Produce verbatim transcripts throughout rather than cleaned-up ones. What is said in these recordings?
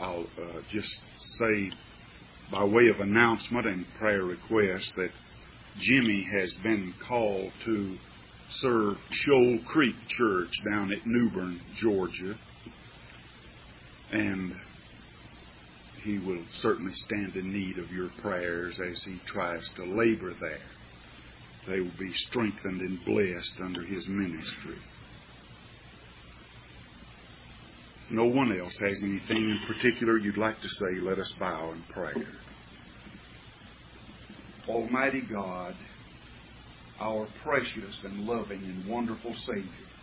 I'll uh, just say by way of announcement and prayer request that Jimmy has been called to serve Shoal Creek Church down at Newbern, Georgia. And he will certainly stand in need of your prayers as he tries to labor there. They will be strengthened and blessed under his ministry. If no one else has anything in particular you'd like to say, let us bow in prayer. Almighty God, our precious and loving and wonderful Savior,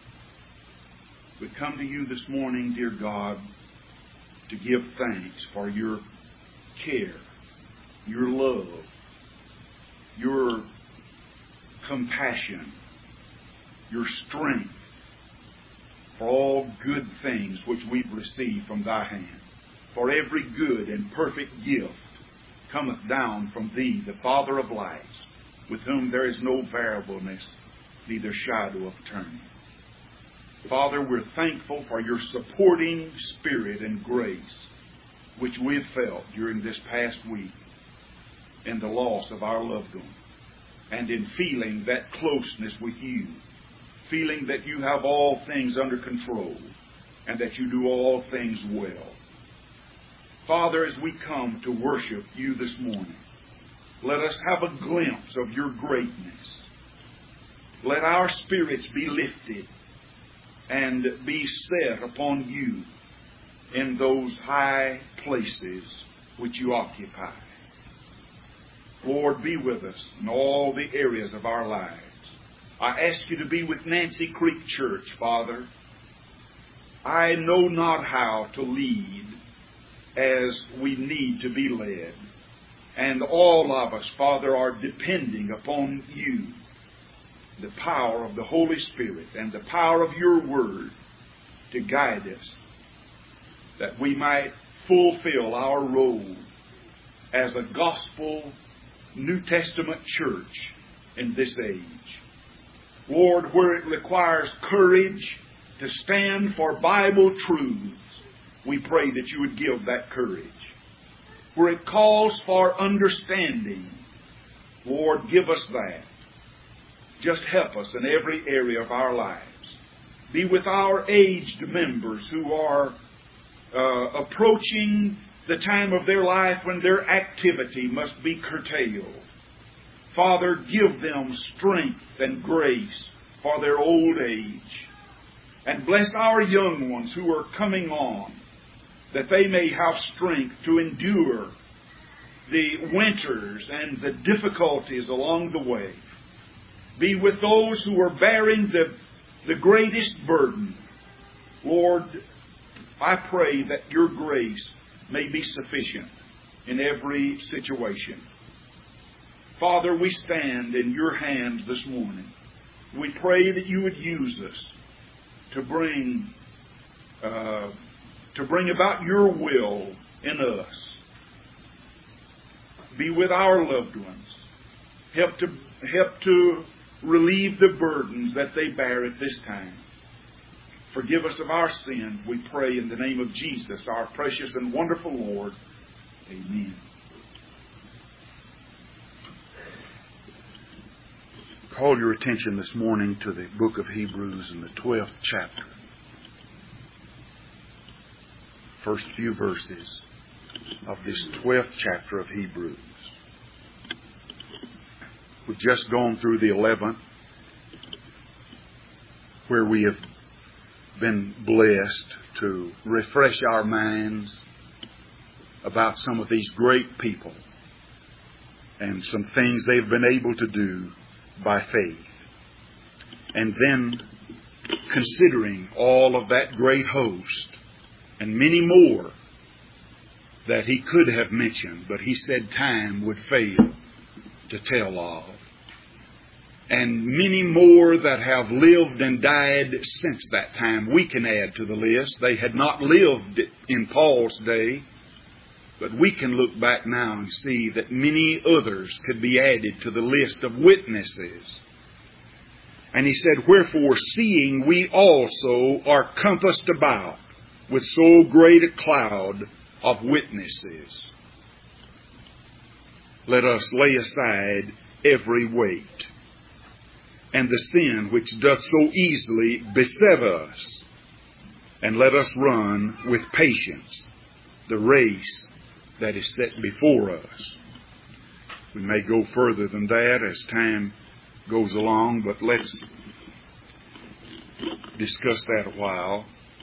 we come to you this morning, dear God, to give thanks for your care, your love, your compassion, your strength, for all good things which we've received from thy hand. For every good and perfect gift cometh down from thee, the Father of lights, with whom there is no variableness, neither shadow of turning. Father, we're thankful for your supporting spirit and grace which we've felt during this past week in the loss of our loved one, and in feeling that closeness with you, feeling that you have all things under control and that you do all things well. Father, as we come to worship you this morning, let us have a glimpse of your greatness. Let our spirits be lifted and be set upon you in those high places which you occupy. Lord, be with us in all the areas of our lives. I ask you to be with Nancy Creek Church, Father. I know not how to lead as we need to be led. And all of us, Father, are depending upon you, the power of the Holy Spirit and the power of your Word to guide us, that we might fulfill our role as a gospel New Testament church in this age. Lord, where it requires courage to stand for Bible truths, we pray that you would give that courage. Where it calls for understanding, Lord, give us that. Just help us in every area of our lives. Be with our aged members who are uh, approaching the time of their life when their activity must be curtailed. Father, give them strength and grace for their old age. And bless our young ones who are coming on, that they may have strength to endure the winters and the difficulties along the way. Be with those who are bearing the, the greatest burden. Lord, I pray that your grace may be sufficient in every situation. Father, we stand in your hands this morning. We pray that you would use us to bring uh, to bring about your will in us. Be with our loved ones. Help to help to relieve the burdens that they bear at this time. Forgive us of our sins, we pray in the name of Jesus, our precious and wonderful Lord. Amen. Call your attention this morning to the book of Hebrews in the twelfth chapter. First few verses of this twelfth chapter of Hebrews. We've just gone through the eleventh, where we have been blessed to refresh our minds about some of these great people and some things they've been able to do by faith. And then considering all of that great host and many more that he could have mentioned, but he said time would fail to tell of. And many more that have lived and died since that time we can add to the list. They had not lived in Paul's day, but we can look back now and see that many others could be added to the list of witnesses. And he said, wherefore, seeing we also are compassed about with so great a cloud of witnesses. Let us lay aside every weight and the sin which doth so easily beset us, and let us run with patience the race that is set before us. We may go further than that as time goes along, but let's discuss that a while.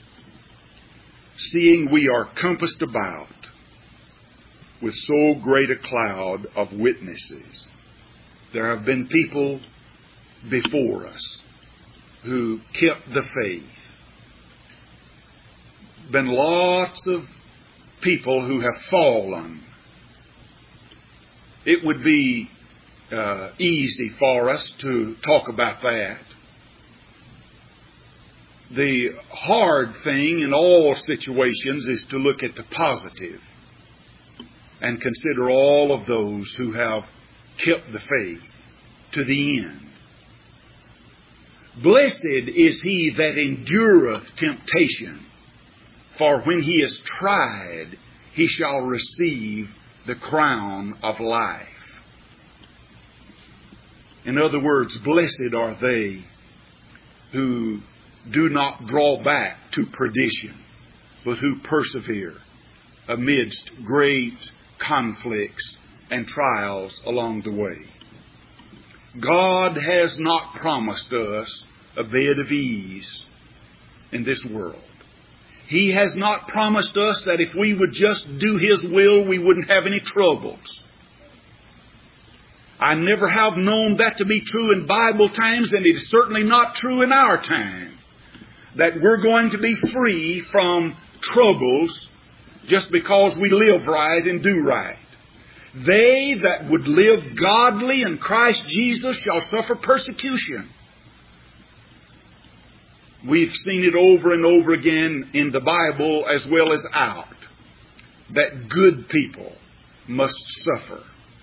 Seeing we are compassed about with so great a cloud of witnesses. There have been people before us who kept the faith. Been lots of people who have fallen. It would be uh, easy for us to talk about that. The hard thing in all situations is to look at the positive and consider all of those who have kept the faith to the end. Blessed is he that endureth temptation, for when he is tried, he shall receive the crown of life. In other words, blessed are they who do not draw back to perdition, but who persevere amidst great conflicts and trials along the way. God has not promised us a bed of ease in this world. He has not promised us that if we would just do His will, we wouldn't have any troubles. I never have known that to be true in Bible times, and it is certainly not true in our time, that we're going to be free from troubles just because we live right and do right. They that would live godly in Christ Jesus shall suffer persecution. We've seen it over and over again in the Bible as well as out, that good people must suffer.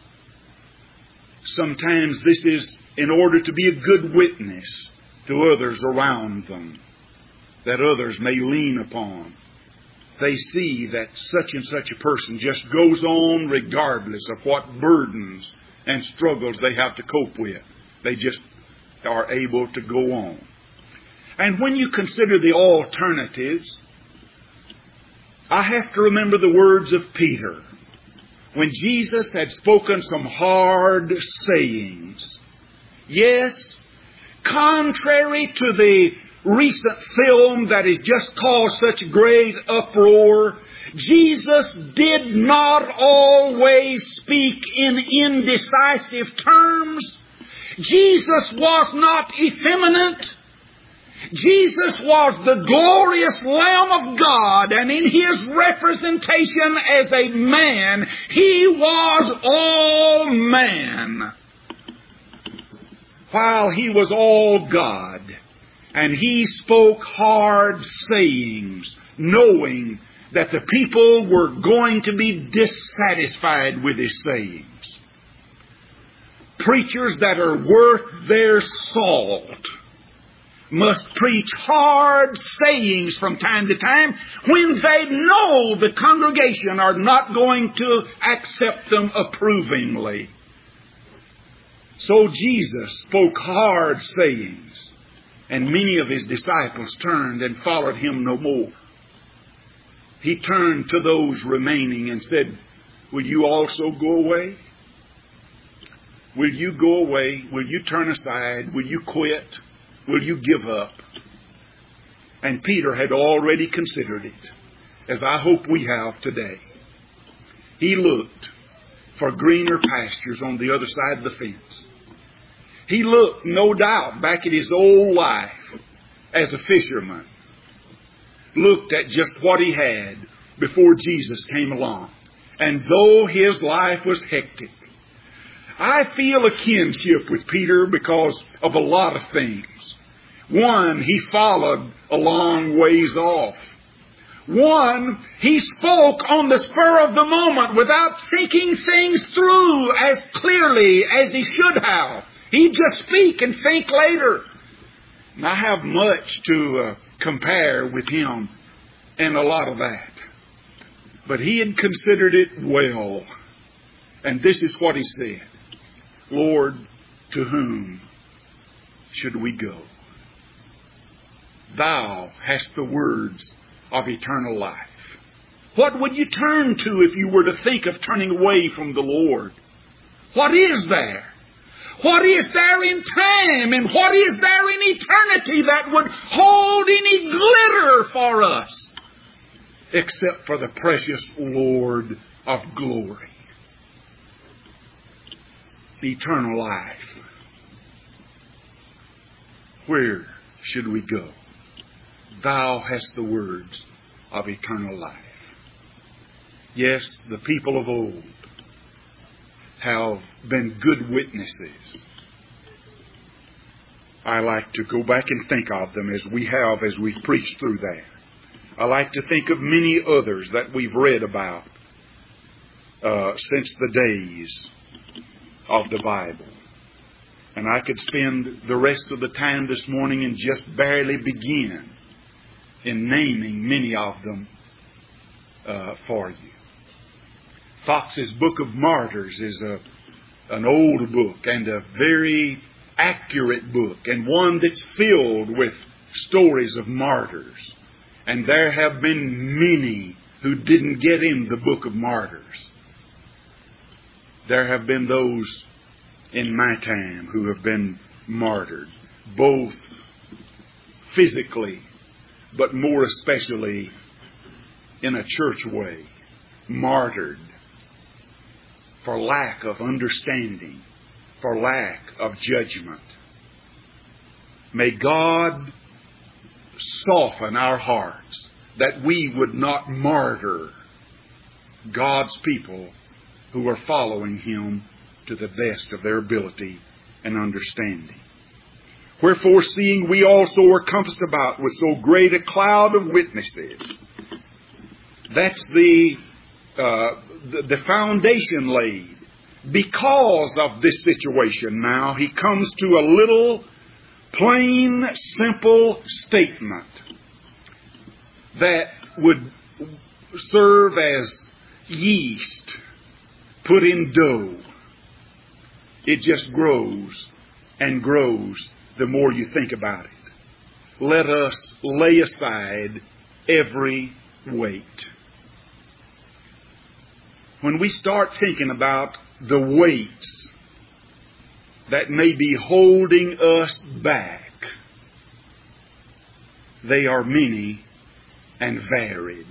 Sometimes this is in order to be a good witness to others around them, that others may lean upon. They see that such and such a person just goes on regardless of what burdens and struggles they have to cope with. They just are able to go on. And when you consider the alternatives, I have to remember the words of Peter. When Jesus had spoken some hard sayings. Yes, contrary to the recent film that has just caused such great uproar, Jesus did not always speak in indecisive terms. Jesus was not effeminate. Jesus was the glorious Lamb of God, and in His representation as a man, He was all man, while He was all God. And He spoke hard sayings, knowing that the people were going to be dissatisfied with His sayings. Preachers that are worth their salt must preach hard sayings from time to time when they know the congregation are not going to accept them approvingly. So Jesus spoke hard sayings, and many of His disciples turned and followed Him no more. He turned to those remaining and said, "Will you also go away? Will you go away? Will you turn aside? Will you quit? Will you give up?" And Peter had already considered it, as I hope we have today. He looked for greener pastures on the other side of the fence. He looked, no doubt, back at his old life as a fisherman. Looked at just what he had before Jesus came along. And though his life was hectic, I feel a kinship with Peter because of a lot of things. One, he followed a long ways off. One, he spoke on the spur of the moment without thinking things through as clearly as he should have. He'd just speak and think later. And I have much to uh, compare with him in a lot of that. But he had considered it well. And this is what he said. Lord, to whom should we go? Thou hast the words of eternal life. What would you turn to if you were to think of turning away from the Lord? What is there? What is there in time and what is there in eternity that would hold any glitter for us except for the precious Lord of glory? Eternal life. Where should we go? Thou hast the words of eternal life. Yes, the people of old have been good witnesses. I like to go back and think of them as we have as we've preached through that. I like to think of many others that we've read about uh, since the days of the Bible. And I could spend the rest of the time this morning and just barely begin in naming many of them uh, for you. Fox's Book of Martyrs is a, an old book and a very accurate book and one that's filled with stories of martyrs. And there have been many who didn't get in the Book of Martyrs. There have been those in my time who have been martyred, both physically, but more especially in a church way, martyred for lack of understanding, for lack of judgment. May God soften our hearts that we would not martyr God's people who are following Him to the best of their ability and understanding. Wherefore, seeing we also are compassed about with so great a cloud of witnesses. That's the, uh, the, the foundation laid. Because of this situation now, he comes to a little plain, simple statement that would serve as yeast put in dough. It just grows and grows the more you think about it. Let us lay aside every weight. When we start thinking about the weights that may be holding us back, they are many and varied.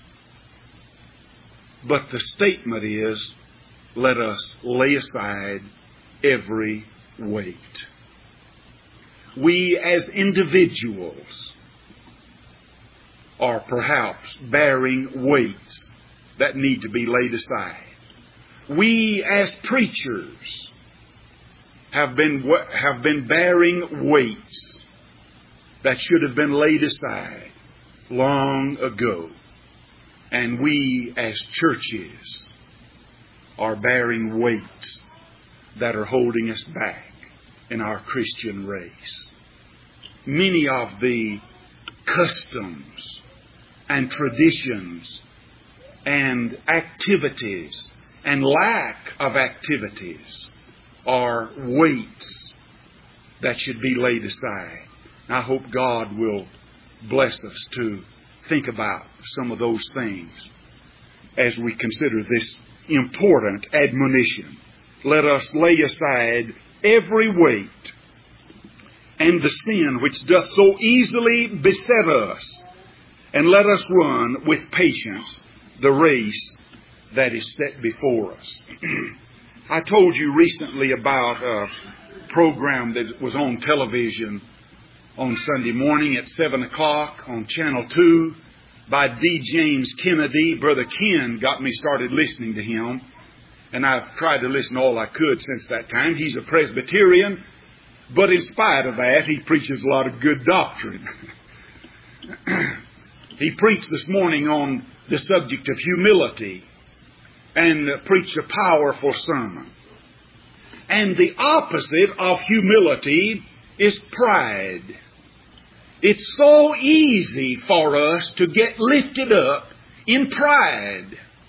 But the statement is, let us lay aside every weight. We as individuals are perhaps bearing weights that need to be laid aside. We as preachers have been, have been bearing weights that should have been laid aside long ago. And we as churches are bearing weights that are holding us back in our Christian race. Many of the customs and traditions and activities and lack of activities are weights that should be laid aside. I hope God will bless us to think about some of those things as we consider this important admonition. Let us lay aside every weight and the sin which doth so easily beset us, and let us run with patience the race that is set before us. I told you recently about a program that was on television on Sunday morning at seven o'clock on Channel two by D. James Kennedy. Brother Ken got me started listening to him, and I've tried to listen all I could since that time. He's a Presbyterian, but in spite of that, he preaches a lot of good doctrine. He preached this morning on the subject of humility and preached a powerful sermon. And the opposite of humility is pride. It's so easy for us to get lifted up in pride.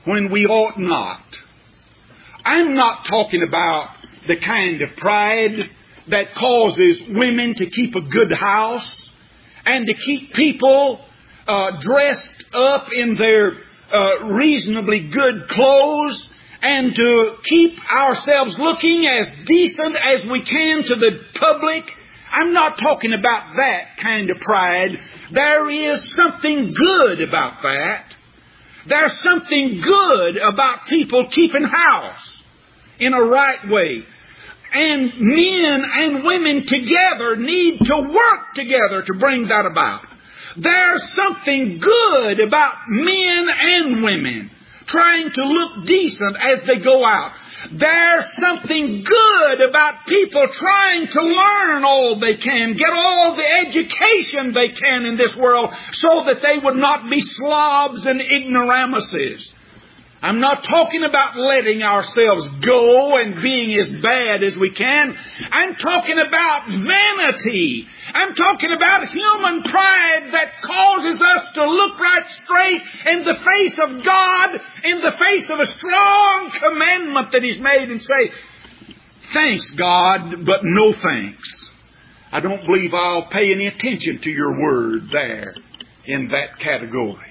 when we ought not. I'm not talking about the kind of pride that causes women to keep a good house and to keep people uh, dressed up in their uh, reasonably good clothes and to keep ourselves looking as decent as we can to the public. I'm not talking about that kind of pride. There is something good about that. There's something good about people keeping house in a right way. And men and women together need to work together to bring that about. There's something good about men and women trying to look decent as they go out. There's something good about people trying to learn all they can, get all the education they can in this world so that they would not be slobs and ignoramuses. I'm not talking about letting ourselves go and being as bad as we can. I'm talking about vanity. I'm talking about human pride that causes us to look right straight in the face of God, in the face of a strong commandment that He's made, and say, thanks, God, but no thanks. I don't believe I'll pay any attention to your word there in that category.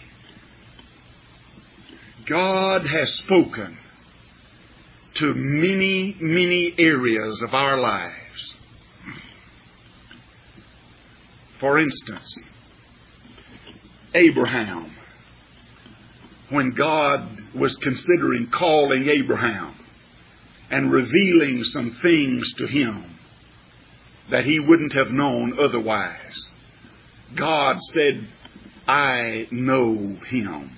God has spoken to many, many areas of our lives. For instance, Abraham, when God was considering calling Abraham and revealing some things to him that he wouldn't have known otherwise, God said, I know him.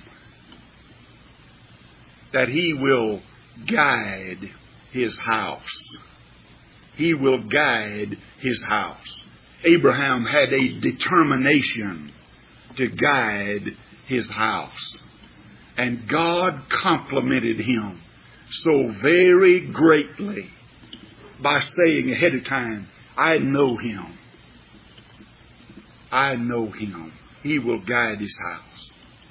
That He will guide His house. He will guide His house. Abraham had a determination to guide his house. And God complimented him so very greatly by saying ahead of time, I know him. I know him. He will guide his house.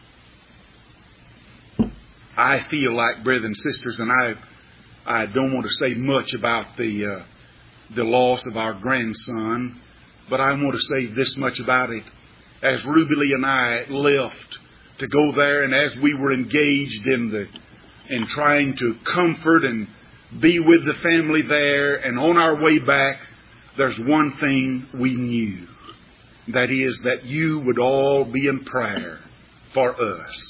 I feel like, brothers and sisters, and I I don't want to say much about the uh, the loss of our grandson, but I want to say this much about it. As Ruby Lee and I left to go there, and as we were engaged in the in trying to comfort and be with the family there, and on our way back, there's one thing we knew. That is that you would all be in prayer for us.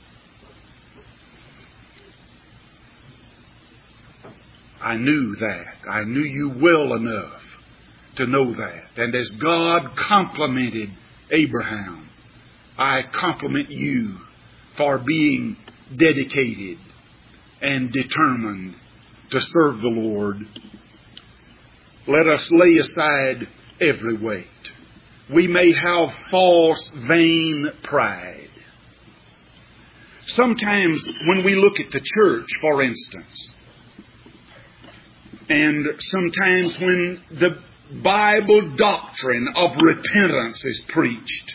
I knew that. I knew you well enough to know that. And as God complimented Abraham, I compliment you for being dedicated and determined to serve the Lord. Let us lay aside every weight. We may have false, vain pride. Sometimes when we look at the church, for instance, and sometimes when the Bible doctrine of repentance is preached,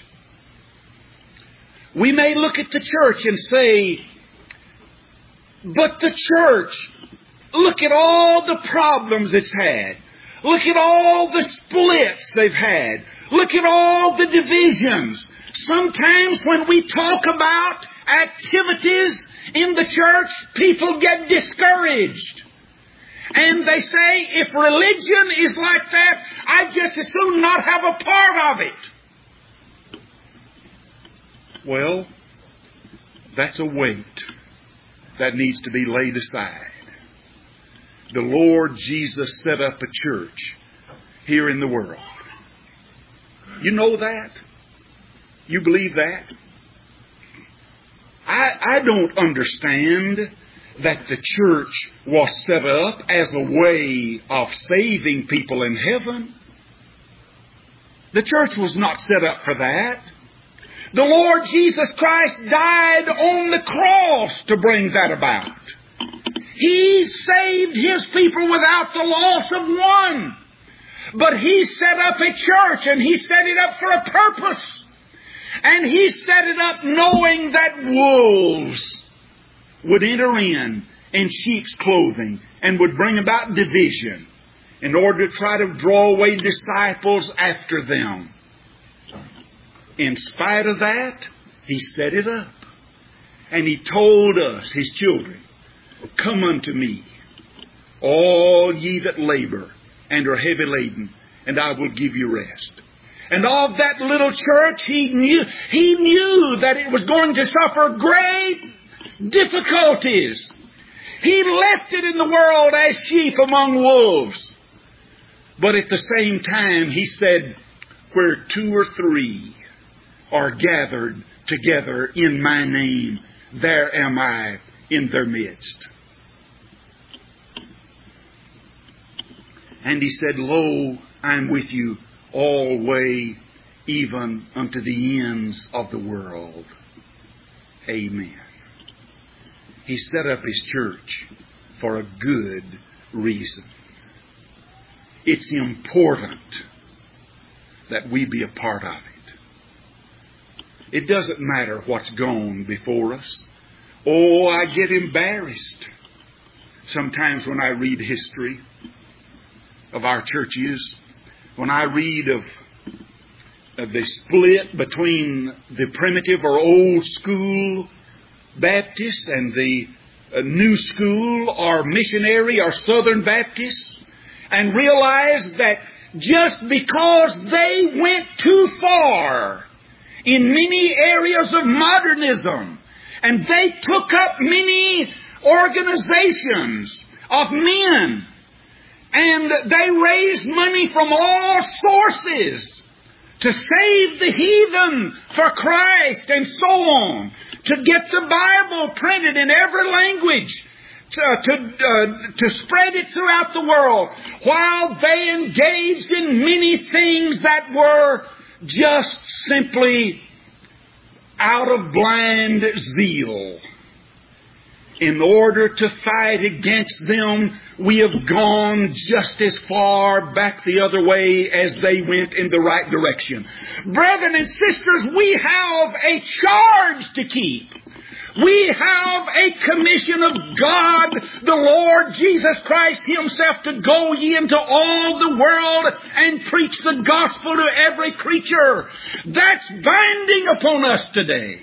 we may look at the church and say, but the church, look at all the problems it's had. Look at all the splits they've had. Look at all the divisions. Sometimes when we talk about activities in the church, people get discouraged. And they say, if religion is like that, I'd just as soon not have a part of it. Well, that's a weight that needs to be laid aside. The Lord Jesus set up a church here in the world. You know that? You believe that? I, I don't understand that the church was set up as a way of saving people in heaven. The church was not set up for that. The Lord Jesus Christ died on the cross to bring that about. He saved His people without the loss of one. But He set up a church, and He set it up for a purpose. And He set it up knowing that wolves would enter in in sheep's clothing and would bring about division in order to try to draw away disciples after them. In spite of that, He set it up. And He told us, His children, come unto me, all ye that labor and are heavy laden, and I will give you rest. And of that little church, He knew, He knew that it was going to suffer great difficulties. He left it in the world as sheep among wolves. But at the same time, He said, where two or three are gathered together in my name, there am I in their midst. And He said, lo, I am with you always, even unto the ends of the world. Amen. He set up His church for a good reason. It's important that we be a part of it. It doesn't matter what's gone before us. Oh, I get embarrassed sometimes when I read history of our churches, when I read of, of the split between the primitive or old school Baptists and the uh, new school or missionary or Southern Baptists, and realize that just because they went too far in many areas of modernism, and they took up many organizations of men, and they raised money from all sources to save the heathen for Christ and so on, to get the Bible printed in every language, to, to, uh, to spread it throughout the world, while they engaged in many things that were just simply out of blind zeal. In order to fight against them, we have gone just as far back the other way as they went in the right direction. Brethren and sisters, we have a charge to keep. We have a commission of God, the Lord Jesus Christ Himself, to go ye into all the world and preach the gospel to every creature. That's binding upon us today.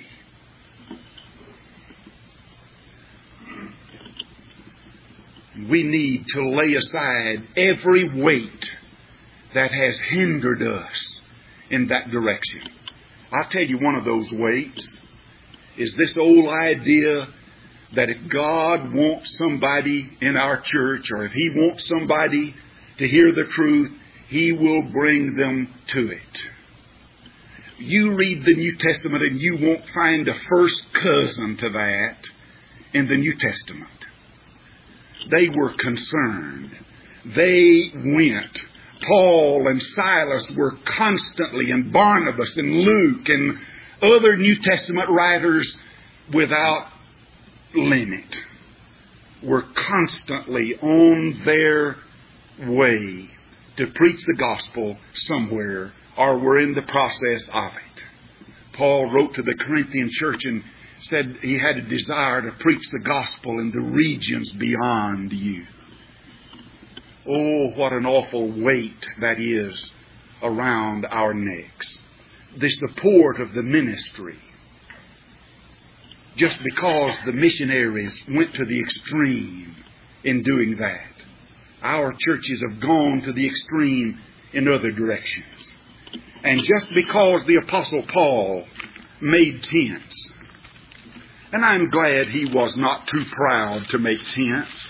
We need to lay aside every weight that has hindered us in that direction. I'll tell you, one of those weights is this old idea that if God wants somebody in our church, or if He wants somebody to hear the truth, He will bring them to it. You read the New Testament and you won't find a first cousin to that in the New Testament. They were concerned. They went. Paul and Silas were constantly, and Barnabas and Luke and other New Testament writers without limit were constantly on their way to preach the gospel somewhere, or were in the process of it. Paul wrote to the Corinthian church and said he had a desire to preach the gospel in the regions beyond you. Oh, what an awful weight that is around our necks. The support of the ministry. Just because the missionaries went to the extreme in doing that, our churches have gone to the extreme in other directions. And just because the Apostle Paul made tents, and I'm glad he was not too proud to make tents.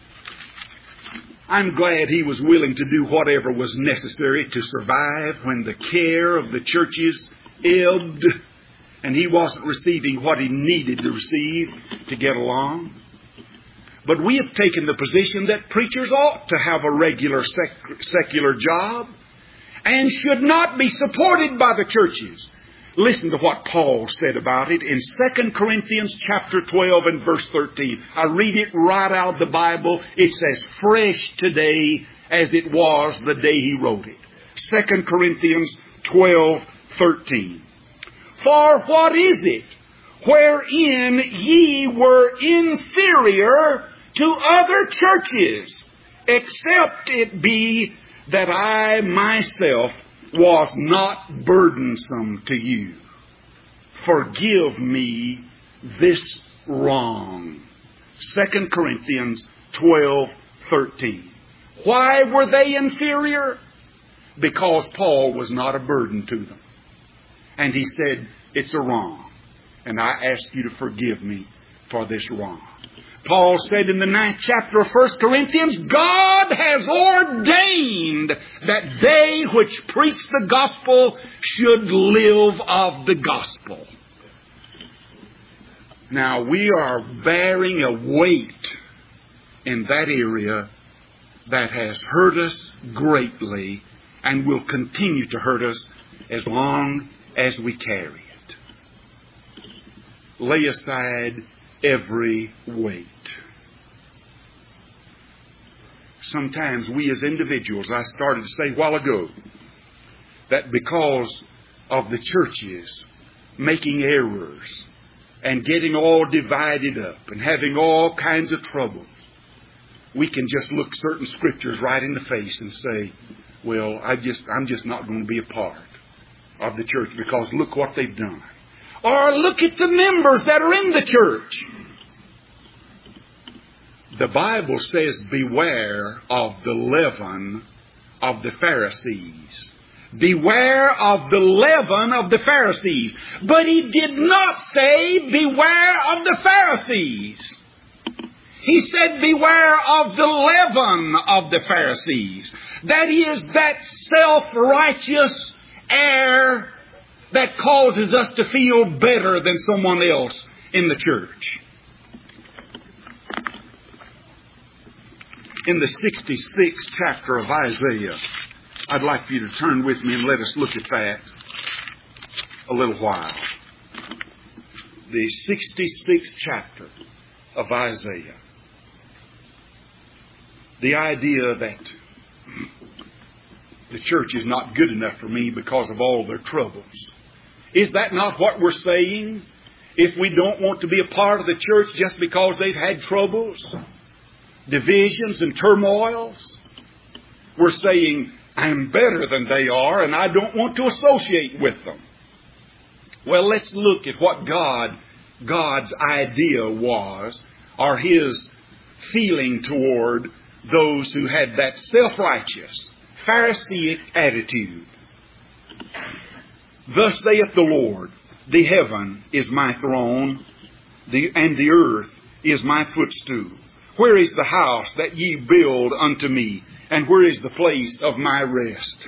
I'm glad he was willing to do whatever was necessary to survive when the care of the churches ebbed and he wasn't receiving what he needed to receive to get along. But we have taken the position that preachers ought to have a regular sec- secular job and should not be supported by the churches. Listen to what Paul said about it in Second Corinthians chapter twelve and verse thirteen. I read it right out of the Bible. It's as fresh today as it was the day he wrote it. Second Corinthians twelve thirteen. For what is it wherein ye were inferior to other churches, except it be that I myself was not burdensome to you. Forgive me this wrong. Second Corinthians twelve thirteen. Why were they inferior? Because Paul was not a burden to them. And he said, it's a wrong. And I ask you to forgive me for this wrong. Paul said in the ninth chapter of First Corinthians, God has ordained that they which preach the gospel should live of the gospel. Now, we are bearing a weight in that area that has hurt us greatly and will continue to hurt us as long as we carry it. Lay aside every weight. Sometimes we as individuals, I started to say a while ago, that because of the churches making errors and getting all divided up and having all kinds of troubles, we can just look certain scriptures right in the face and say, well, I just, I'm just not going to be a part of the church because look what they've done. Or look at the members that are in the church. The Bible says, beware of the leaven of the Pharisees. Beware of the leaven of the Pharisees. But he did not say, beware of the Pharisees. He said, beware of the leaven of the Pharisees. That is, that self-righteous air that causes us to feel better than someone else in the church. In the sixty-sixth chapter of Isaiah, I'd like for you to turn with me and let us look at that a little while. The sixty-sixth chapter of Isaiah. The idea that the church is not good enough for me because of all their troubles. Is that not what we're saying? If we don't want to be a part of the church just because they've had troubles, divisions and turmoils, we're saying, I'm better than they are and I don't want to associate with them. Well, let's look at what God, God's idea was, or His feeling toward those who had that self-righteous, Pharisaic attitude. Thus saith the Lord, the heaven is my throne, the, and the earth is my footstool. Where is the house that ye build unto me? And where is the place of my rest?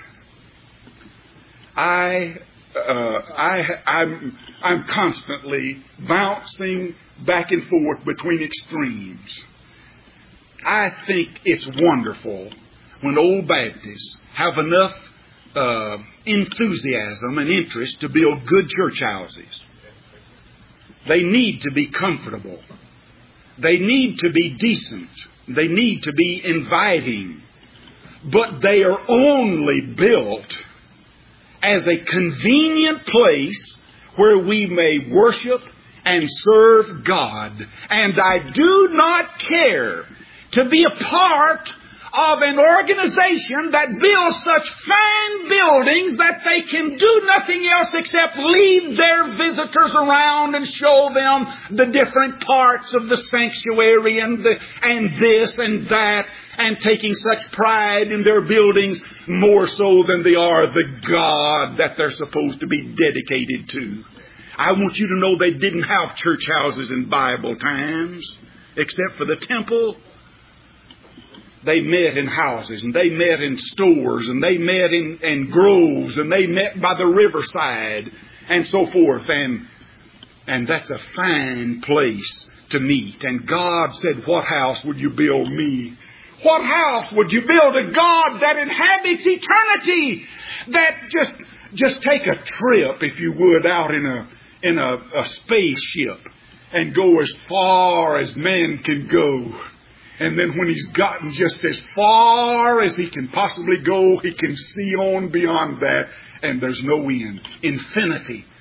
I, uh, I, I'm, I'm constantly bouncing back and forth between extremes. I think it's wonderful when old Baptists have enough uh, enthusiasm and interest to build good church houses. They need to be comfortable. They need to be decent. They need to be inviting. But they are only built as a convenient place where we may worship and serve God. And I do not care to be a part of an organization that builds such fine buildings that they can do nothing else except lead their visitors around and show them the different parts of the sanctuary and the, and this and that, and taking such pride in their buildings more so than they are the God that they're supposed to be dedicated to. I want you to know they didn't have church houses in Bible times, except for the temple. They met in houses, and they met in stores, and they met in, in groves, and they met by the riverside, and so forth. And, and that's a fine place to meet. And God said, what house would you build me? What house would you build a God that inhabits eternity? That just, just take a trip, if you would, out in a, in a, a spaceship and go as far as man can go. And then when he's gotten just as far as he can possibly go, he can see on beyond that, and there's no end. Infinity.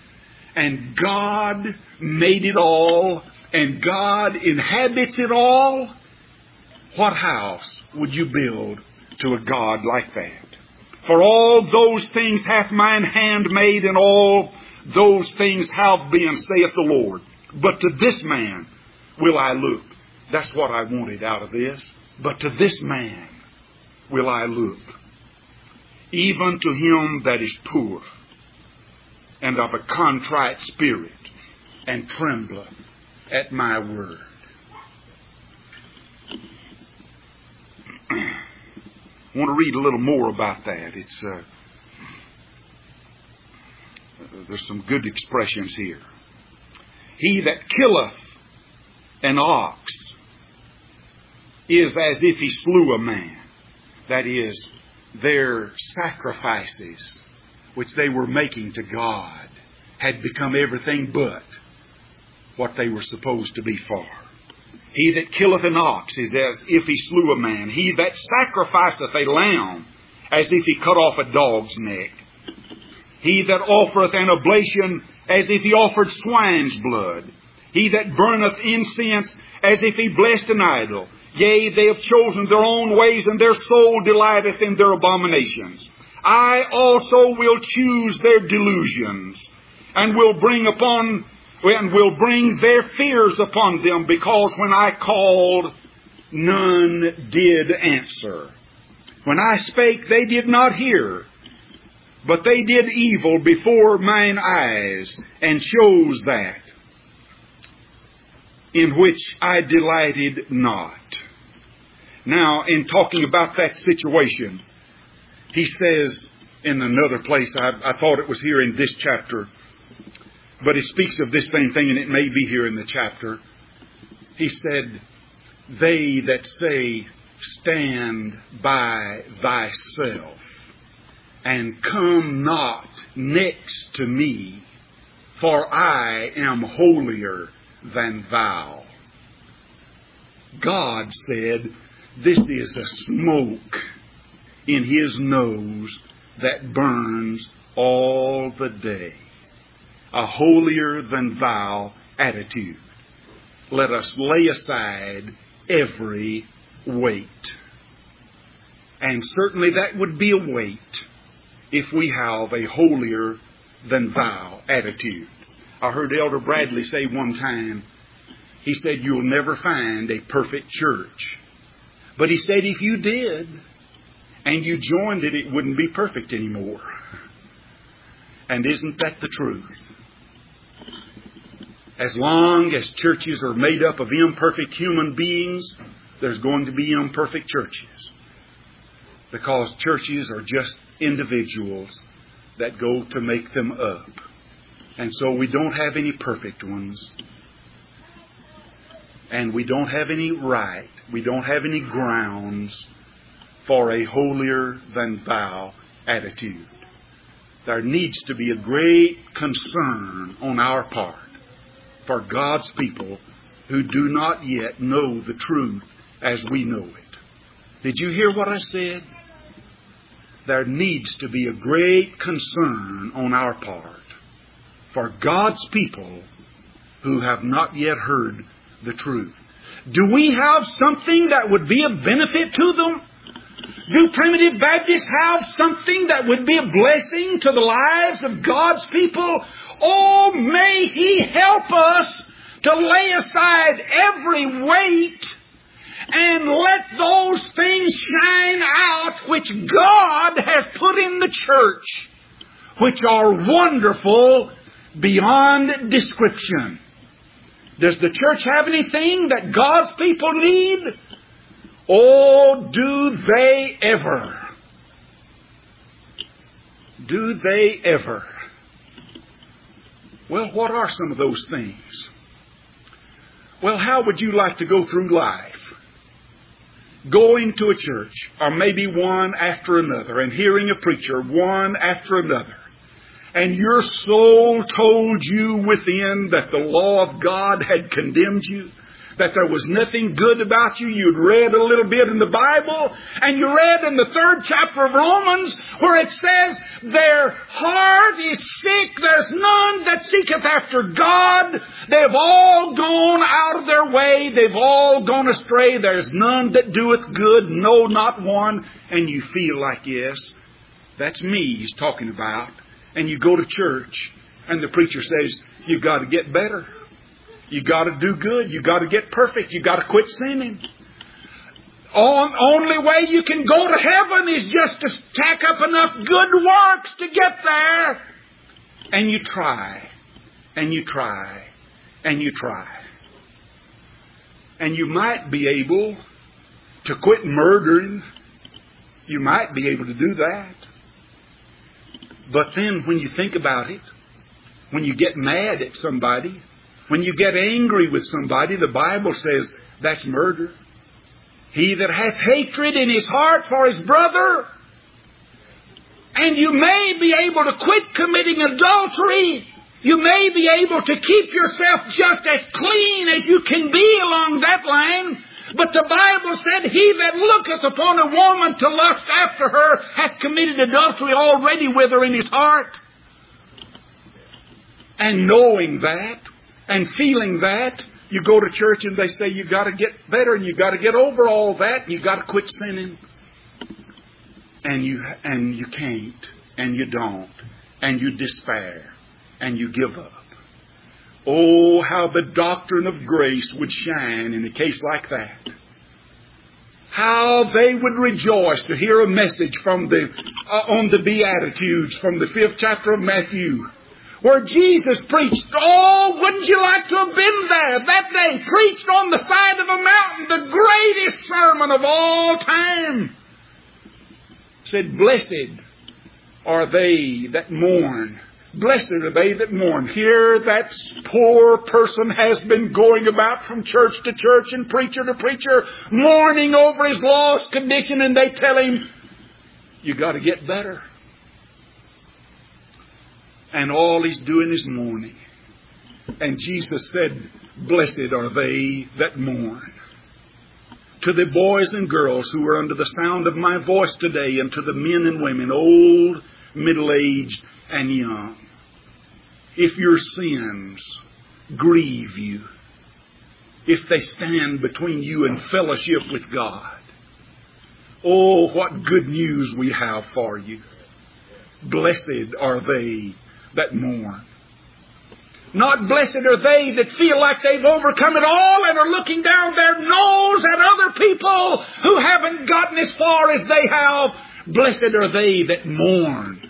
and God made it all, and God inhabits it all, what house would you build to a God like that? For all those things hath mine hand made, and all those things have been, saith the Lord. But to this man will I look. That's what I wanted out of this. But to this man will I look, even to him that is poor, and of a contrite spirit, and trembleth at my word. I want to read a little more about that. It's uh, there's some good expressions here. He that killeth an ox is as if he slew a man. That is, their sacrifices which they were making to God had become everything but what they were supposed to be for. He that killeth an ox is as if he slew a man. He that sacrificeth a lamb, as if he cut off a dog's neck. He that offereth an oblation, as if he offered swine's blood. He that burneth incense, as if he blessed an idol. Yea, they have chosen their own ways, and their soul delighteth in their abominations. I also will choose their delusions, and will bring upon and will bring their fears upon them, because when I called, none did answer. When I spake, they did not hear, but they did evil before mine eyes, and chose that in which I delighted not. Now, in talking about that situation, he says in another place, I, I thought it was here in this chapter, but he speaks of this same thing, and it may be here in the chapter. He said, they that say, stand by thyself, and come not next to me, for I am holier than thou. God said, this is a smoke in his nose that burns all the day. A holier than thou attitude. Let us lay aside every weight. And certainly that would be a weight if we have a holier than thou attitude. I heard Elder Bradley say one time, he said, you'll never find a perfect church. But he said if you did, and you joined it, it wouldn't be perfect anymore. And isn't that the truth? As long as churches are made up of imperfect human beings, there's going to be imperfect churches. Because churches are just individuals that go to make them up. And so we don't have any perfect ones. And we don't have any right, we don't have any grounds for a holier than thou attitude. There needs to be a great concern on our part for God's people who do not yet know the truth as we know it. Did you hear what I said? There needs to be a great concern on our part for God's people who have not yet heard the truth. Do we have something that would be a benefit to them? Do Primitive Baptists have something that would be a blessing to the lives of God's people? Oh, may He help us to lay aside every weight and let those things shine out which God has put in the church, which are wonderful beyond description. Does the church have anything that God's people need? Oh, do they ever? Do they ever? Well, what are some of those things? Well, how would you like to go through life? Going to a church, or maybe one after another, and hearing a preacher one after another, and your soul told you within that the law of God had condemned you, that there was nothing good about you. You'd read a little bit in the Bible, and you read in the third chapter of Romans where it says, their heart is sick, there's none that seeketh after God. They've all gone out of their way, they've all gone astray. There's none that doeth good, no, not one. And you feel like, yes, that's me he's talking about. And you go to church, and the preacher says, you got to get better. You got to do good. You got to get perfect. You got to quit sinning. On, only way you can go to heaven is just to stack up enough good works to get there. And you try, and you try, and you try. And you might be able to quit murdering. You might be able to do that. But then when you think about it, when you get mad at somebody, when you get angry with somebody, the Bible says that's murder. He that hath hatred in his heart for his brother. And you may be able to quit committing adultery. You may be able to keep yourself just as clean as you can be along that line. But the Bible said, he that looketh upon a woman to lust after her hath committed adultery already with her in his heart. And knowing that, and feeling that, you go to church and they say you got to get better and you got to get over all that and you got to quit sinning. And you and you can't, and you don't, and you despair, and you give up. Oh, how the doctrine of grace would shine in a case like that. How they would rejoice to hear a message from the uh, on the Beatitudes from the fifth chapter of Matthew, where Jesus preached. Oh, wouldn't you like to have been there that day? Preached on the side of a mountain, the greatest sermon of all time. Said, blessed are they that mourn. Blessed are they that mourn. Here that poor person has been going about from church to church and preacher to preacher, mourning over his lost condition, and they tell him, you got to get better. And all he's doing is mourning. And Jesus said, blessed are they that mourn. To the boys and girls who are under the sound of my voice today, and to the men and women, old, middle-aged, and young. If your sins grieve you, if they stand between you and fellowship with God, oh, what good news we have for you. Blessed are they that mourn. Not blessed are they that feel like they've overcome it all and are looking down their nose at other people who haven't gotten as far as they have. Blessed are they that mourn.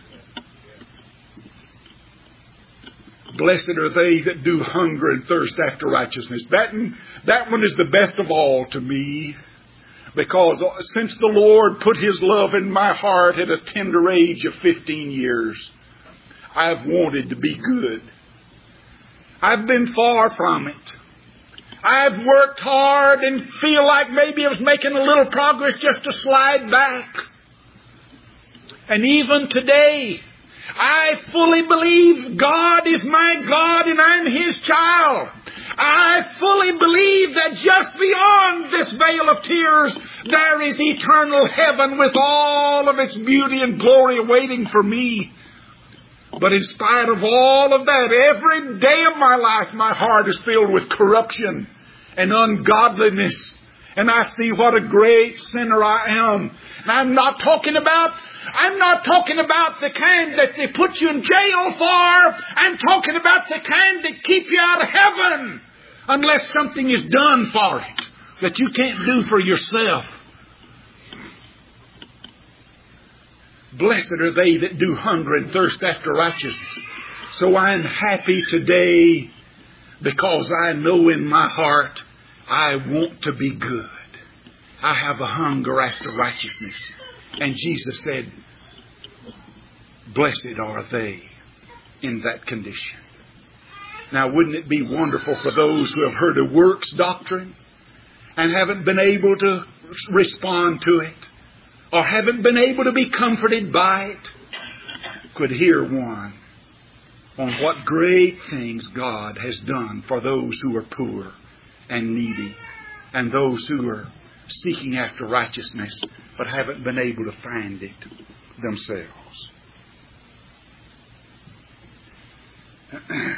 Blessed are they that do hunger and thirst after righteousness. That, that one is the best of all to me. Because since the Lord put His love in my heart at a tender age of fifteen years, I've wanted to be good. I've been far from it. I've worked hard and feel like maybe I was making a little progress just to slide back. And even today, I fully believe God is my God and I'm His child. I fully believe that just beyond this veil of tears, there is eternal heaven with all of its beauty and glory awaiting for me. But in spite of all of that, every day of my life, my heart is filled with corruption and ungodliness. And I see what a great sinner I am. And I'm not talking about, I'm not talking about the kind that they put you in jail for. I'm talking about the kind that keep you out of heaven unless something is done for it that you can't do for yourself. Blessed are they that do hunger and thirst after righteousness. So I'm happy today because I know in my heart I want to be good. I have a hunger after righteousness. And Jesus said, blessed are they in that condition. Now, wouldn't it be wonderful for those who have heard a works doctrine and haven't been able to respond to it, or haven't been able to be comforted by it, could hear one on what great things God has done for those who are poor and needy, and those who are seeking after righteousness but haven't been able to find it themselves. I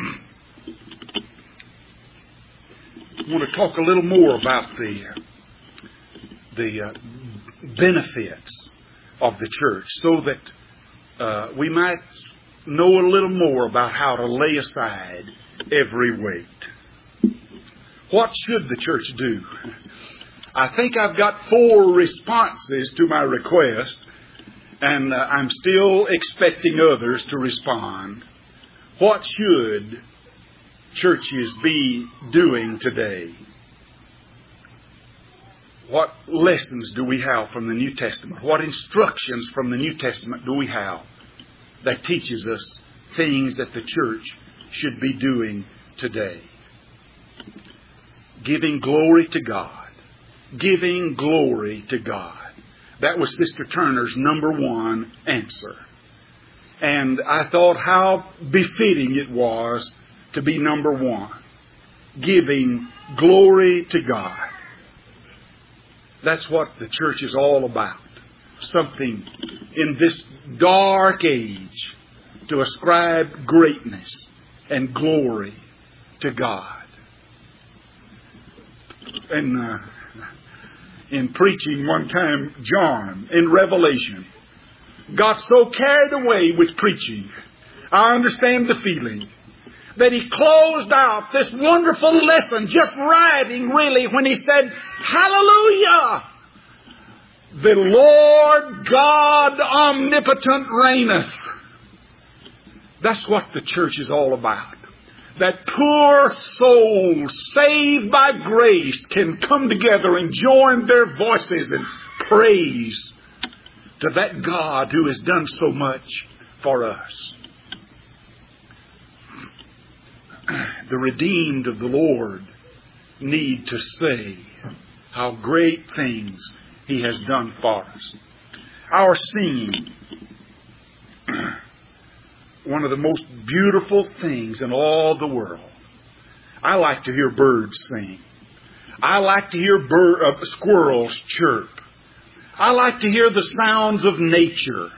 want to talk a little more about the the uh, benefits of the church, so that uh, we might know a little more about how to lay aside every weight. What should the church do? I think I've got four responses to my request, and uh, I'm still expecting others to respond. What should churches be doing today? What lessons do we have from the New Testament? What instructions from the New Testament do we have that teaches us things that the church should be doing today? Giving glory to God. Giving glory to God. That was Sister Turner's number one answer. And I thought how befitting it was to be number one. Giving glory to God. That's what the church is all about. Something in this dark age to ascribe greatness and glory to God. And uh, in preaching one time, John, in Revelation, got so carried away with preaching. I understand the feeling. That he closed out this wonderful lesson, just writing really, when he said, Hallelujah! The Lord God omnipotent reigneth. That's what the church is all about. That poor souls saved by grace can come together and join their voices in praise to that God who has done so much for us. The redeemed of the Lord need to say how great things He has done for us. Our singing, one of the most beautiful things in all the world. I like to hear birds sing. I like to hear bird, uh, squirrels chirp. I like to hear the sounds of nature.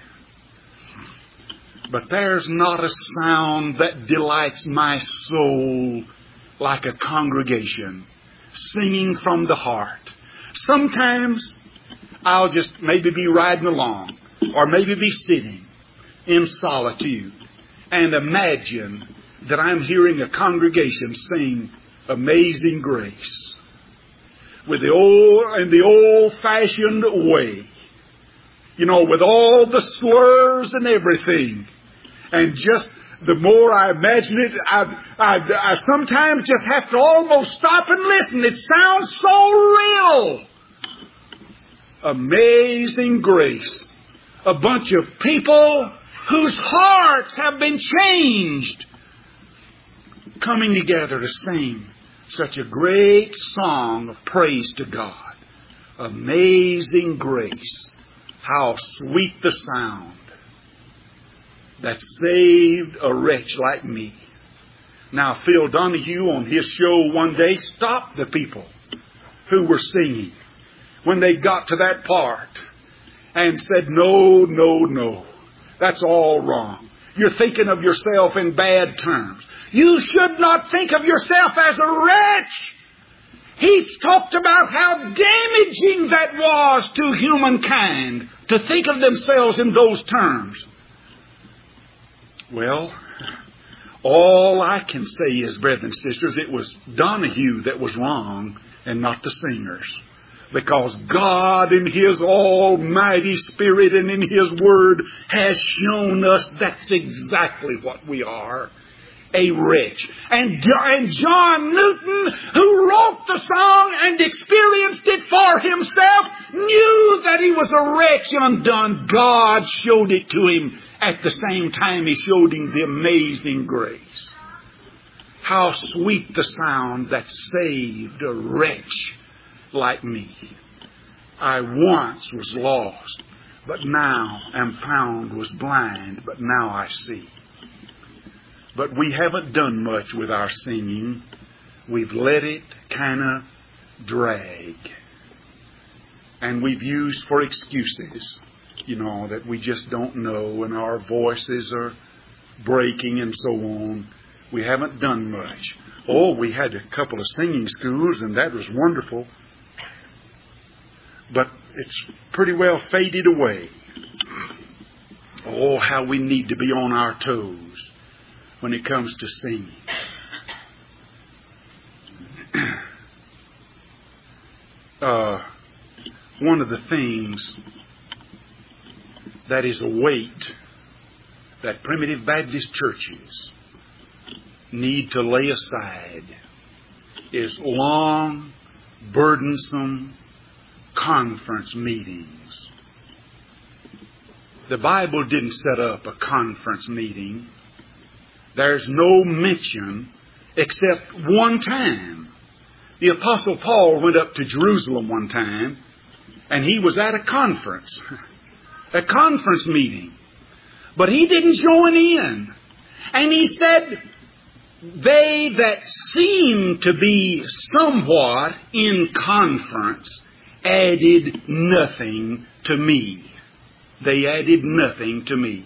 But there's not a sound that delights my soul like a congregation singing from the heart. Sometimes I'll just maybe be riding along or maybe be sitting in solitude and imagine that I'm hearing a congregation sing Amazing Grace with the old, in the old-fashioned way. You know, with all the slurs and everything. And just the more I imagine it, I, I, I sometimes just have to almost stop and listen. It sounds so real. Amazing Grace. A bunch of people whose hearts have been changed, coming together to sing such a great song of praise to God. Amazing Grace. How sweet the sound that saved a wretch like me. Now, Phil Donahue on his show one day stopped the people who were singing when they got to that part and said, no, no, no. That's all wrong. You're thinking of yourself in bad terms. You should not think of yourself as a wretch. He talked about how damaging that was to humankind to think of themselves in those terms. Well, all I can say is, brethren and sisters, it was Donahue that was wrong and not the singers. Because God in His almighty Spirit and in His Word has shown us that's exactly what we are. A wretch. And, and John Newton, who wrote the song and experienced it for himself, knew that he was a wretch undone. God showed it to him at the same time He showed him the amazing grace. How sweet the sound that saved a wretch like me. I once was lost, but now am found, was blind, but now I see. But we haven't done much with our singing. we've let it kind of drag. And we've used for excuses, you know, that we just don't know, and our voices are breaking and so on. We haven't done much. Oh, we had a couple of singing schools, and that was wonderful. But it's pretty well faded away. Oh, how we need to be on our toes when it comes to singing. uh, one of the things that is a weight that primitive Baptist churches need to lay aside is long, burdensome conference meetings. The Bible didn't set up a conference meeting. There's no mention except one time. The Apostle Paul went up to Jerusalem one time, and he was at a conference, a conference meeting. But he didn't join in. And he said, they that seem to be somewhat in conference added nothing to me. They added nothing to me.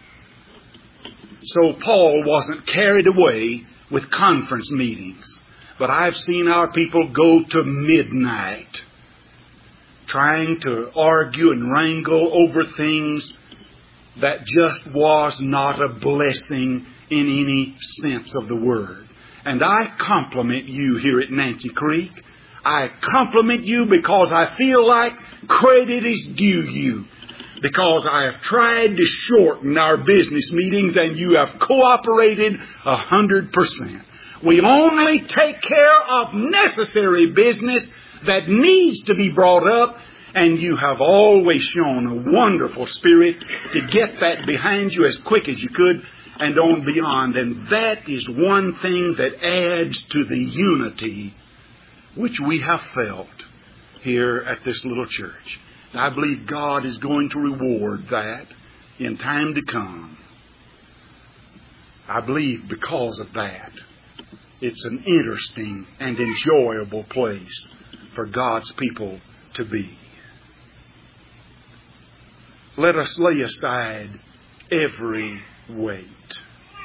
So Paul wasn't carried away with conference meetings. But I've seen our people go to midnight trying to argue and wrangle over things that just was not a blessing in any sense of the word. And I compliment you here at Nancy Creek. I compliment you because I feel like credit is due you. Because I have tried to shorten our business meetings and you have cooperated a hundred percent. We only take care of necessary business that needs to be brought up, and you have always shown a wonderful spirit to get that behind you as quick as you could and on beyond. And that is one thing that adds to the unity which we have felt here at this little church. I believe God is going to reward that in time to come. I believe because of that, it's an interesting and enjoyable place for God's people to be. Let us lay aside every weight.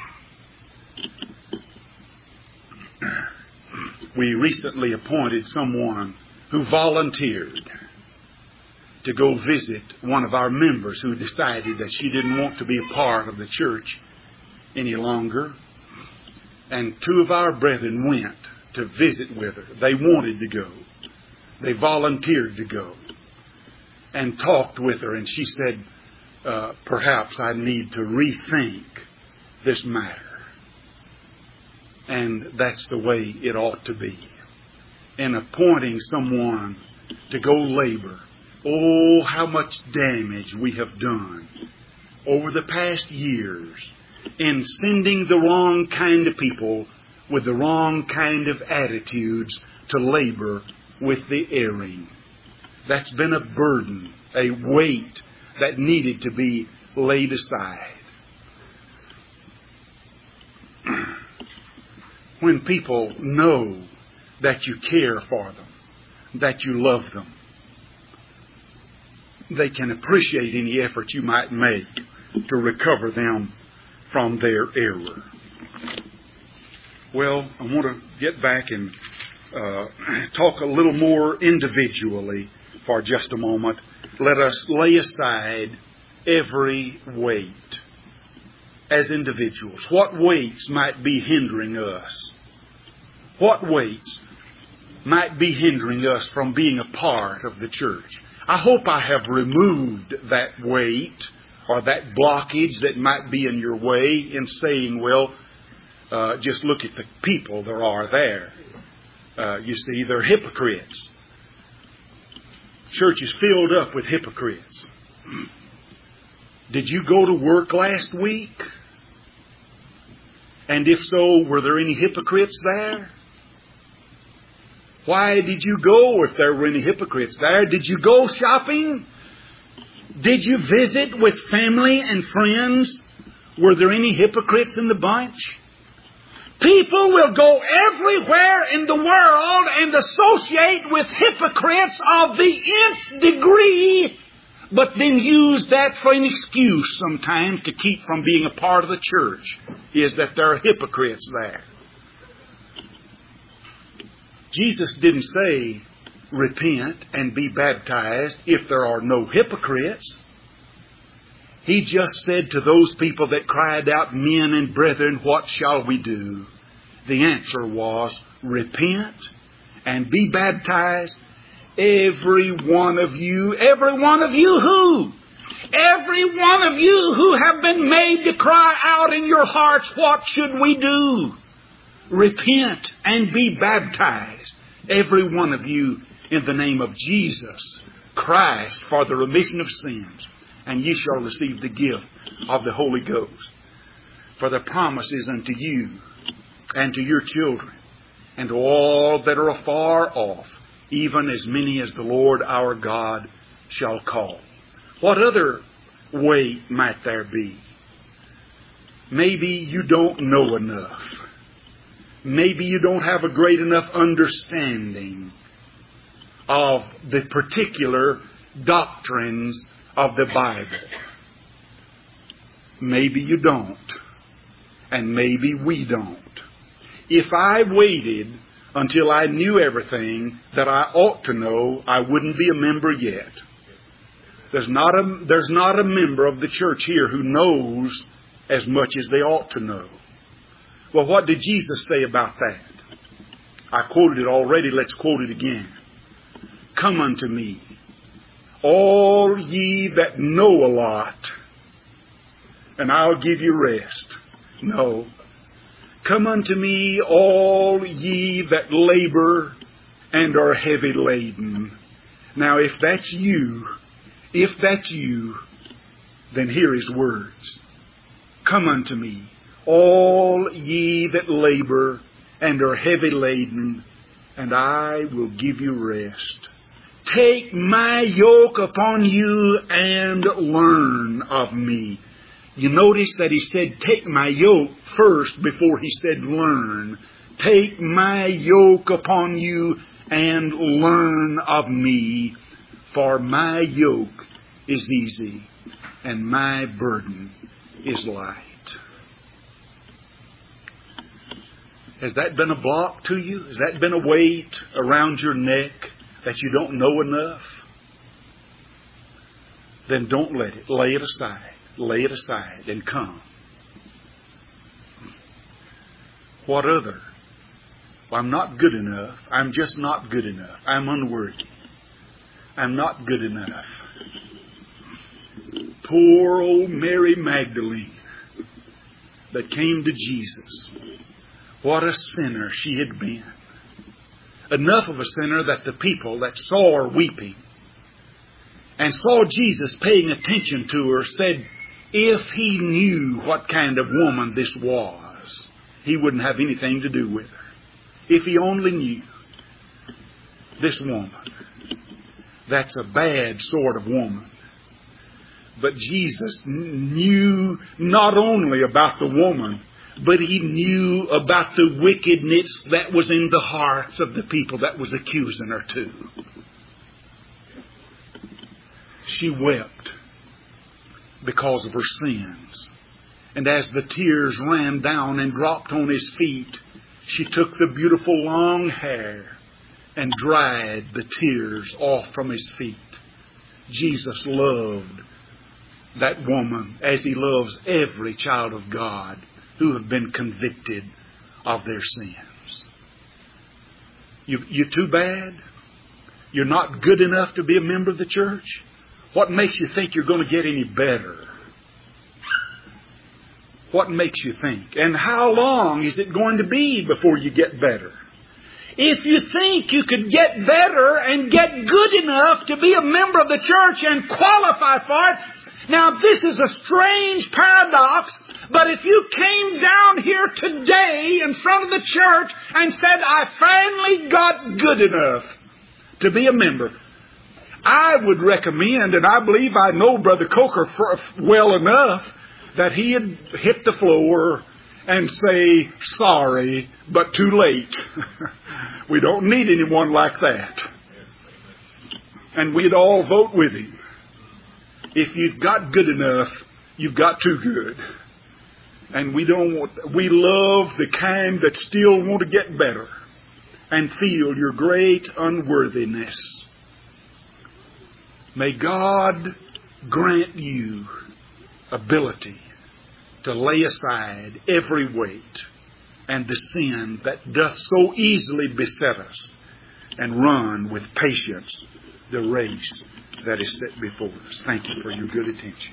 We recently appointed someone who volunteered to go visit one of our members who decided that she didn't want to be a part of the church any longer. And two of our brethren went to visit with her. They wanted to go. They volunteered to go and talked with her. And she said, uh, perhaps I need to rethink this matter. And that's the way it ought to be. In appointing someone to go labor, oh, how much damage we have done over the past years in sending the wrong kind of people with the wrong kind of attitudes to labor with the erring. That's been a burden, a weight that needed to be laid aside. When people know that you care for them, that you love them, they can appreciate any effort you might make to recover them from their error. Well, I want to get back and uh, talk a little more individually for just a moment. Let us lay aside every weight as individuals. What weights might be hindering us? What weights might be hindering us from being a part of the church? I hope I have removed that weight or that blockage that might be in your way in saying, well, uh, just look at the people there are there. Uh, you see, they're hypocrites. Church is filled up with hypocrites. Did you go to work last week? And if so, were there any hypocrites there? Why did you go if there were any hypocrites there? Did you go shopping? Did you visit with family and friends? Were there any hypocrites in the bunch? People will go everywhere in the world and associate with hypocrites of the nth degree, but then use that for an excuse sometimes to keep from being a part of the church, is that there are hypocrites there. Jesus didn't say, repent and be baptized if there are no hypocrites. He just said to those people that cried out, men and brethren, what shall we do? The answer was, repent and be baptized, every one of you. Every one of you who? Every one of you who have been made to cry out in your hearts, what should we do? Repent and be baptized, every one of you, in the name of Jesus Christ, for the remission of sins, and ye shall receive the gift of the Holy Ghost. For the promise is unto you and to your children and to all that are afar off, even as many as the Lord our God shall call. What other way might there be? Maybe you don't know enough. Maybe you don't have a great enough understanding of the particular doctrines of the Bible. Maybe you don't. And maybe we don't. If I waited until I knew everything that I ought to know, I wouldn't be a member yet. There's not a, there's not a member of the church here who knows as much as they ought to know. Well, what did Jesus say about that? I quoted it already. Let's quote it again. Come unto me, all ye that know a lot, and I'll give you rest. No. Come unto me, all ye that labor and are heavy laden. Now, if that's you, if that's you, then hear His words. Come unto me, all ye that labor and are heavy laden, and I will give you rest. Take my yoke upon you and learn of me. You notice that He said, take my yoke first before He said learn. Take my yoke upon you and learn of me, for my yoke is easy and my burden is light. Has that been a block to you? Has that been a weight around your neck that you don't know enough? Then don't let it. Lay it aside. Lay it aside and come. What other? Well, I'm not good enough. I'm just not good enough. I'm unworthy. I'm not good enough. Poor old Mary Magdalene that came to Jesus. What a sinner she had been. Enough of a sinner that the people that saw her weeping and saw Jesus paying attention to her said, if he knew what kind of woman this was, he wouldn't have anything to do with her. If he only knew this woman, that's a bad sort of woman. But Jesus knew not only about the woman, but He knew about the wickedness that was in the hearts of the people that was accusing her too. She wept because of her sins. And as the tears ran down and dropped on His feet, she took the beautiful long hair and dried the tears off from His feet. Jesus loved that woman as He loves every child of God who have been convicted of their sins. You, you're too bad? You're not good enough to be a member of the church? What makes you think you're going to get any better? What makes you think? And how long is it going to be before you get better? If you think you could get better and get good enough to be a member of the church and qualify for it, now this is a strange paradox, but if you came down here today in front of the church and said, I finally got good enough to be a member, I would recommend, and I believe I know Brother Coker well enough, that he had hit the floor and say sorry, but too late. We don't need anyone like that. And we'd all vote with him. If you've got good enough, you've got too good. And we don't want, we love the kind that still want to get better and feel your great unworthiness. May God grant you ability to lay aside every weight and the sin that doth so easily beset us, and run with patience the race that is set before us. Thank you for your good attention.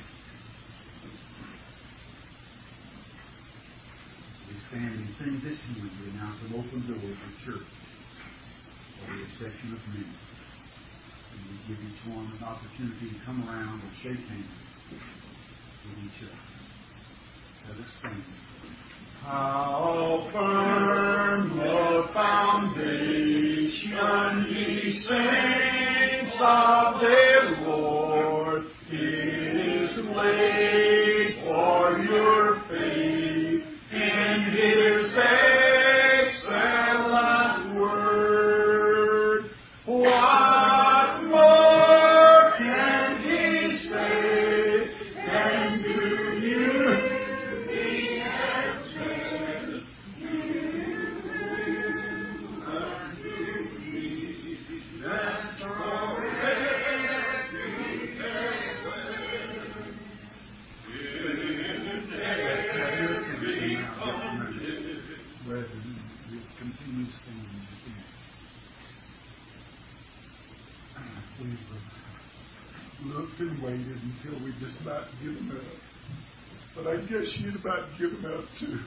We stand and sing this hymn to announce an open door for church for the section of men. And we give each one an opportunity to come around and shake hands with each other. Let us stand. How firm the foundation, ye saints of the Lord, is laid for your faith in His excellent word. What more can He say than do you? We've looked and waited until we just about given up. But I guess you'd about given up too.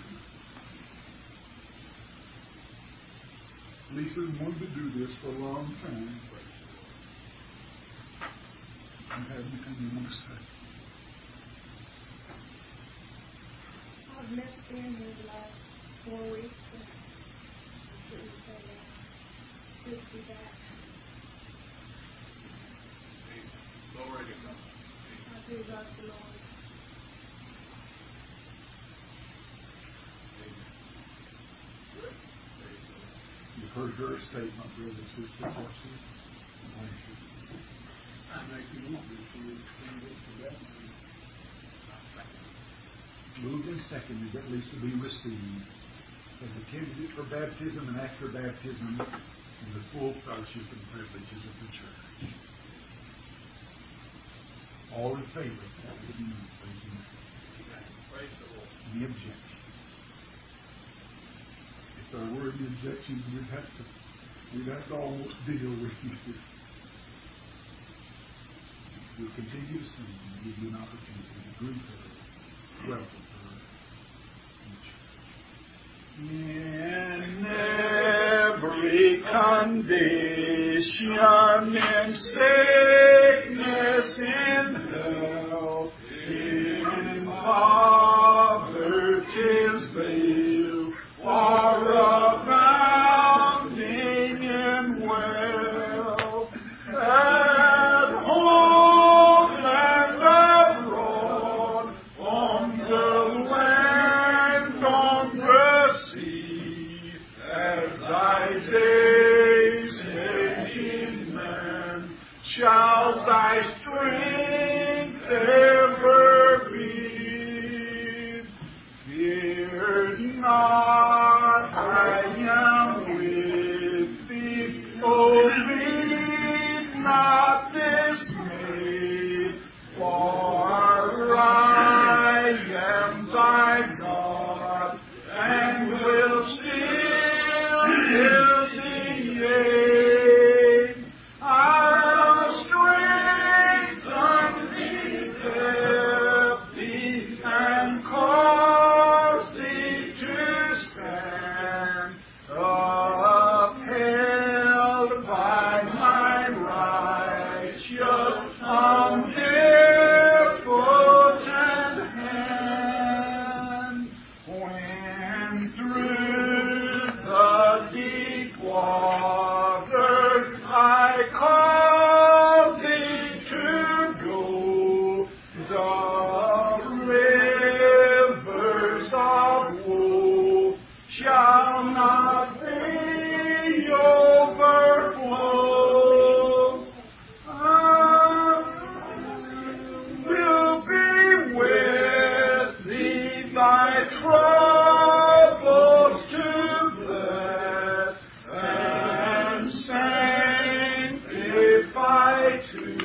Lisa wanted to do this for a long time, but you have anything you want to say? I've met family the last four weeks. And good to be back. Glory to God. I do love the Lord. You've heard her statement, brothers and sisters. Watch this. I make you want this to extend it to that. Moved and seconded, at least to be received as a candidate for baptism and after baptism in the full fellowship and privileges of the church. All in favor of that, would you know, please? Praise the Lord. Any objections? If there were any objections, we'd have to, we'd have to almost deal with you. We'll continue to sing and give you an opportunity to greet her, welcome her in church. In every condition, in sickness, in health, in poverty's veil, or abounding in wealth, at home and abroad, on the land, on the sea, as thy days may be man, shall thy strength ever be. Fear not, I am with thee. Oh, be not dismayed, for I am thy God, and will still give thee aid. I'll strengthen thee, help thee, and cause thee to stand, upheld by my righteous, omnipotent hand. When through the deep waters I call thee to go, the rivers of woe to